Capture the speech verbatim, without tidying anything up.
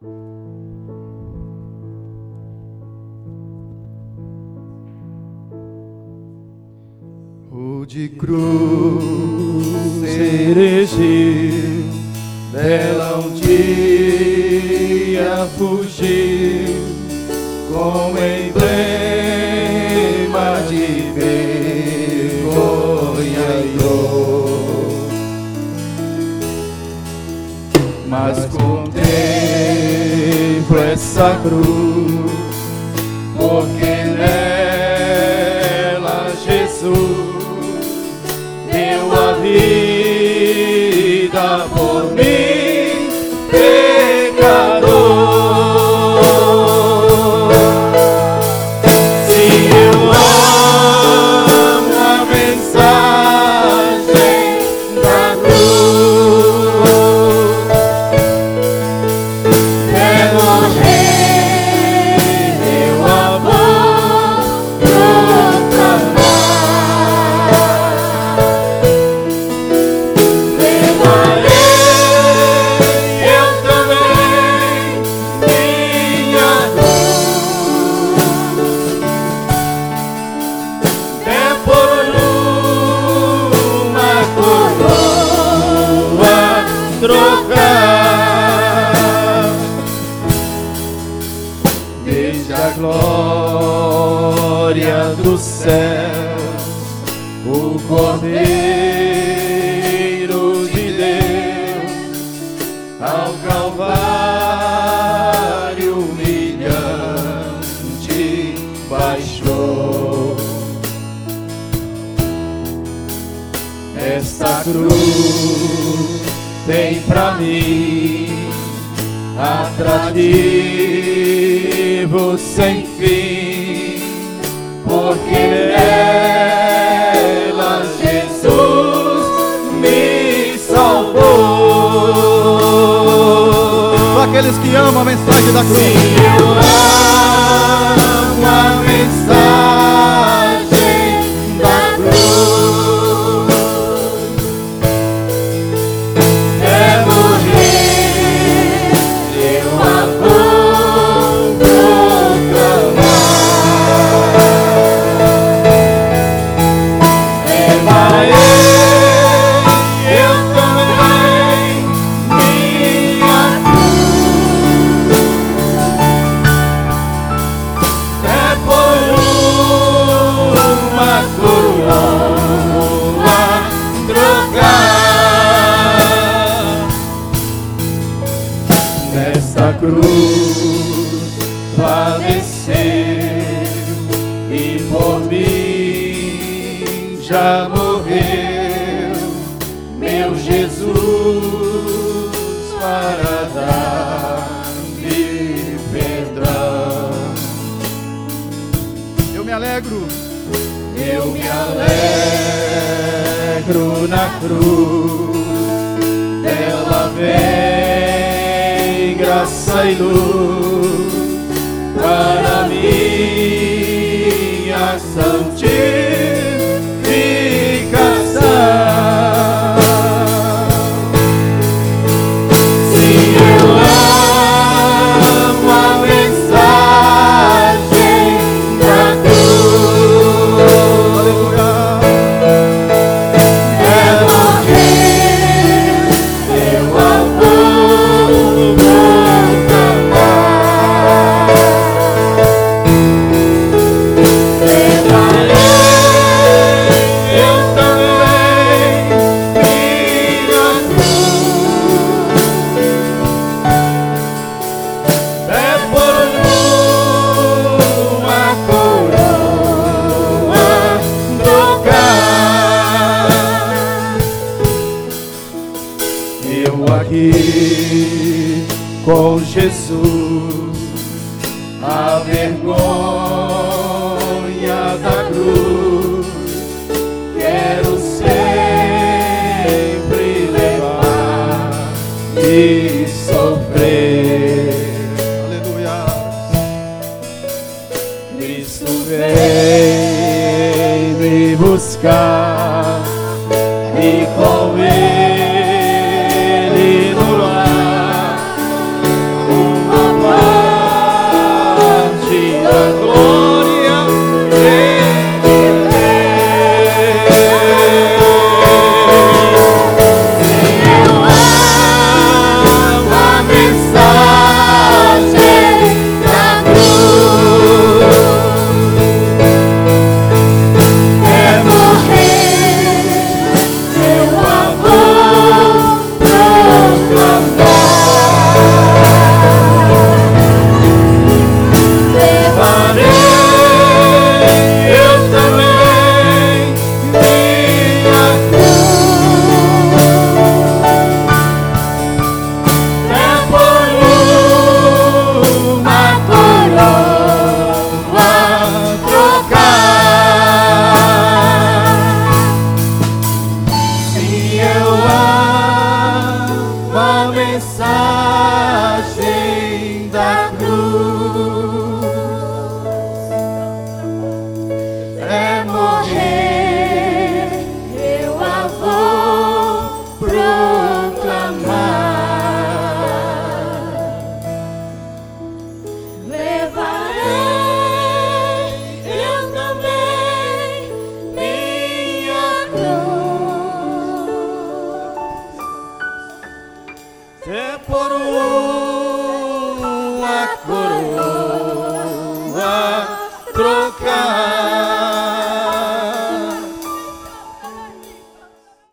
O de cruz se erigiu, dela um dia fugiu, com emblema de vergonha e dor. Mas contemplo essa cruz, porque nela Jesus deu a vida por mim, pecador. Se eu amo a mensagem da cruz, é morrer meu amor proclamar. Glória do céu, o Cordeiro de Deus, ao Calvário humilhante baixou. Esta cruz tem pra mim atrativo sem fim, porque nela Jesus me salvou. Para aqueles que amam a mensagem da cruz. Se eu amo a mensagem da cruz, é morrer eu amor proclamar. Levarei eu também minha cruz, é por uma coroa trocar. Nesta cruz padeceu e por mim já morreu meu Jesus para dar-me perdão. Eu me alegro, eu me alegro na cruz, dela vem graça e luz para minha santificação. Se eu amo a mensagem da cruz, é morrer meu amor proclamar. Levarei eu também minha cruz, é por uma coroa trocar. Eu aqui com Jesus, a vergonha da cruz quero sempre levar e sofrer. aleluia. Cristo vem me buscar.